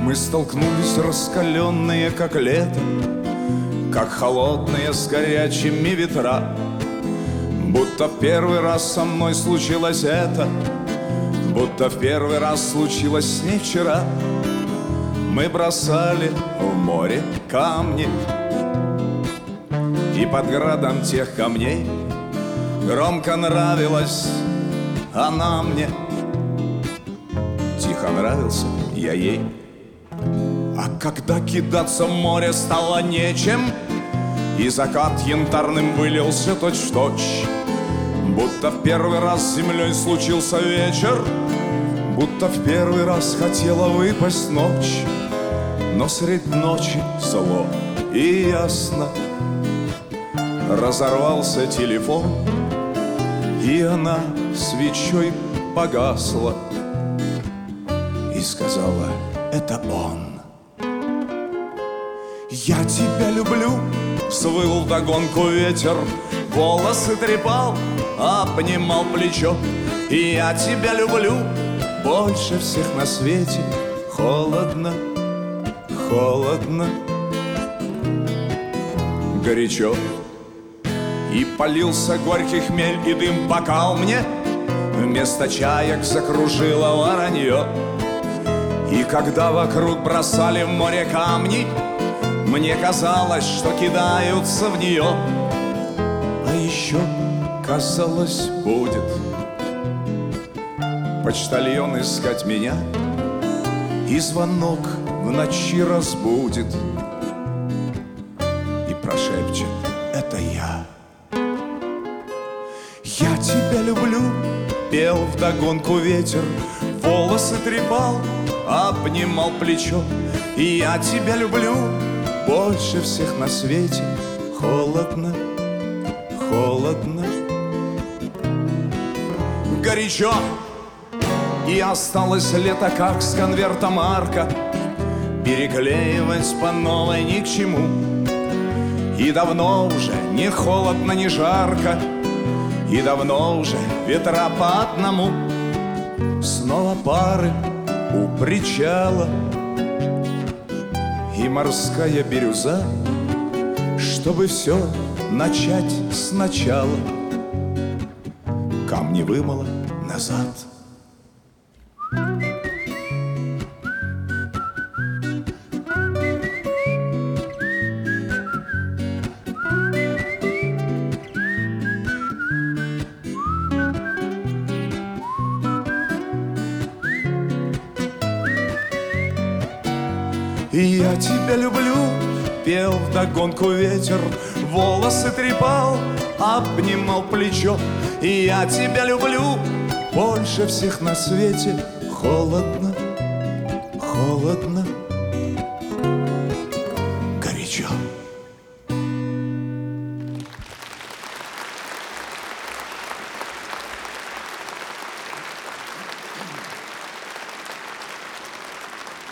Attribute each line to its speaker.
Speaker 1: Мы столкнулись раскаленные, как лето, как холодные с горячими ветра. Будто в первый раз со мной случилось это, будто в первый раз случилось с ней вчера. Мы бросали в море камни, и под градом тех камней громко нравилась она мне. Тихо нравился я ей. А когда кидаться в море стало нечем, и закат янтарным вылился точь-в-точь, будто в первый раз с землей случился вечер, будто в первый раз хотела выпасть ночь. Но средь ночи зло и ясно разорвался телефон, и она свечой погасла и сказала: это он. Я тебя люблю, взвыл вдогонку ветер, волосы трепал, обнимал плечо. И я тебя люблю больше всех на свете. Холодно, холодно, горячо. И полился горький хмель, и дым бокал мне вместо чаек закружило воронье. И когда вокруг бросали в море камни, мне казалось, что кидаются в нее. А еще казалось, будет почтальон искать меня, и звонок в ночи разбудит и прошепчет: это я. Я тебя люблю, пел вдогонку ветер, волосы трепал, обнимал плечо. И я тебя люблю больше всех на свете. Холодно, холодно, горячо. И осталось лето, как с конверта марка, переклеивать по новой ни к чему. И давно уже не холодно, не жарко, и давно уже ветра по одному. Снова пары у причала и морская бирюза, чтобы все начать сначала. Камни вымыло назад. И я тебя люблю, пел вдогонку ветер, волосы трепал, обнимал плечо. И я тебя люблю больше всех на свете. Холодно, холодно, горячо.